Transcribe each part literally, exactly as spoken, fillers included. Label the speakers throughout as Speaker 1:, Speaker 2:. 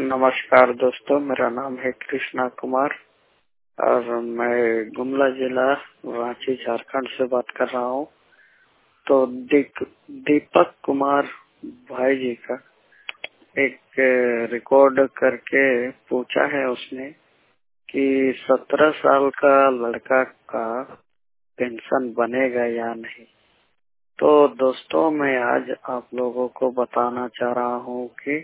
Speaker 1: नमस्कार दोस्तों, मेरा नाम है कृष्णा कुमार और मैं गुमला जिला रांची झारखंड से बात कर रहा हूँ। तो दीप, दीपक कुमार भाई जी का एक रिकॉर्ड करके पूछा है उसने कि सत्रह साल का लड़का का पेंशन बनेगा या नहीं। तो दोस्तों, मैं आज आप लोगों को बताना चाह रहा हूँ कि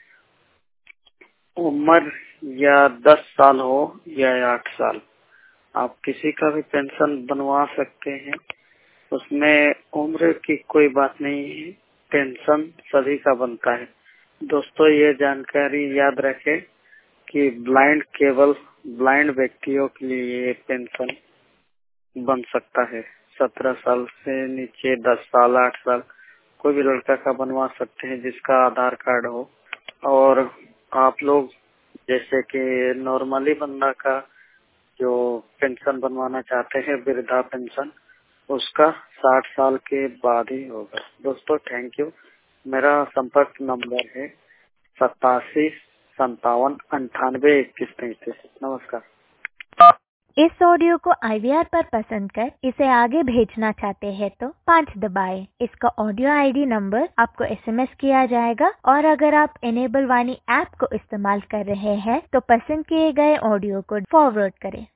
Speaker 1: उम्र या दस साल हो या आठ साल, आप किसी का भी पेंशन बनवा सकते हैं। उसमें उम्र की कोई बात नहीं है, पेंशन सभी का बनता है। दोस्तों, ये जानकारी याद रखें कि ब्लाइंड केवल ब्लाइंड व्यक्तियों के लिए ये पेंशन बन सकता है। सत्रह साल से नीचे दस साल आठ साल कोई भी लड़का का बनवा सकते हैं जिसका आधार कार्ड हो। और आप लोग जैसे कि नॉर्मली बंदा का जो पेंशन बनवाना चाहते हैं, वृद्धा पेंशन, उसका साठ साल के बाद ही होगा। दोस्तों, थैंक यू। मेरा संपर्क नंबर है सतासी संतावन अंठानवे इक्कीस तैतीस। नमस्कार।
Speaker 2: इस ऑडियो को आई वी आर पर पसंद कर इसे आगे भेजना चाहते हैं तो पाँच दबाएं। इसका ऑडियो आई डी नंबर आपको एस एम एस किया जाएगा और अगर आप इनेबल वाणी ऐप को इस्तेमाल कर रहे हैं तो पसंद किए गए ऑडियो को फॉरवर्ड करें।